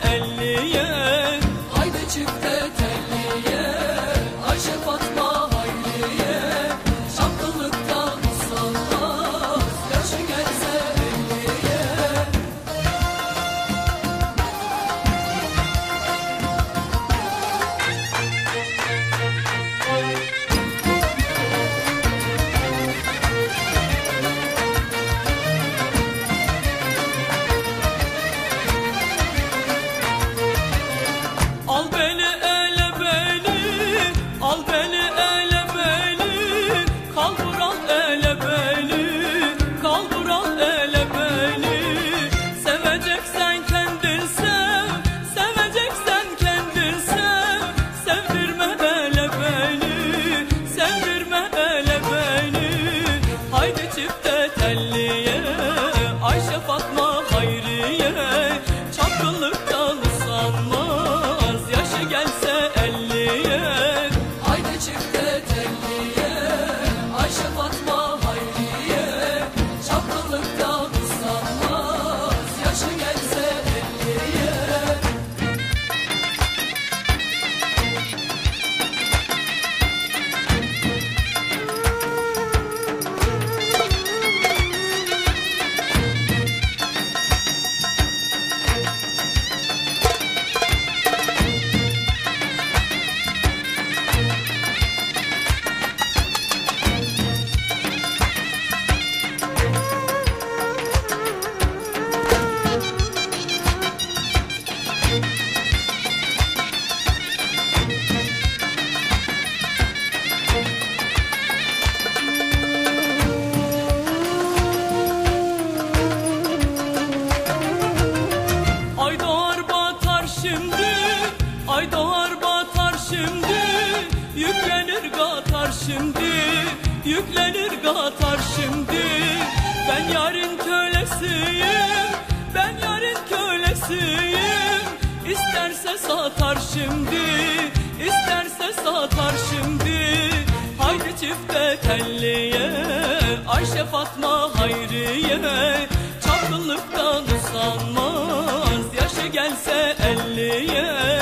elliye. Haydi çifte telliye, Ayşe Fatma Hayriye. Çapkınlıktan usanmaz, yaşı gelse elliye. Al beni ele beni, al beni ele beni, kaldır al ele beni, kaldır al ele beni. Seveceksen kendin sev, seveceksen kendin sev, sevdirme ele beni, sevdirme ele beni. Haydi çifte telliye, Ayşe Fatma Hayriye. Çapkınlıktan usanmaz, yaşı gelse elliye. Haydi çifte telliye, Ayşe Fatma Hayriye. Çapkınlıktan usanmaz, yaşı gelse elliye. Ay doğar batar şimdi, ay doğar batar şimdi. Yüklenir gatar şimdi, yüklenir gatar şimdi. Ben yarın kölesiyim, ben yarın kölesiyim. İsterse satar şimdi, isterse satar şimdi. Haydi çifte telliye, Ayşe Fatma Hayriye. Çapkınlıktan usanmaz, yaşı gelse elliye.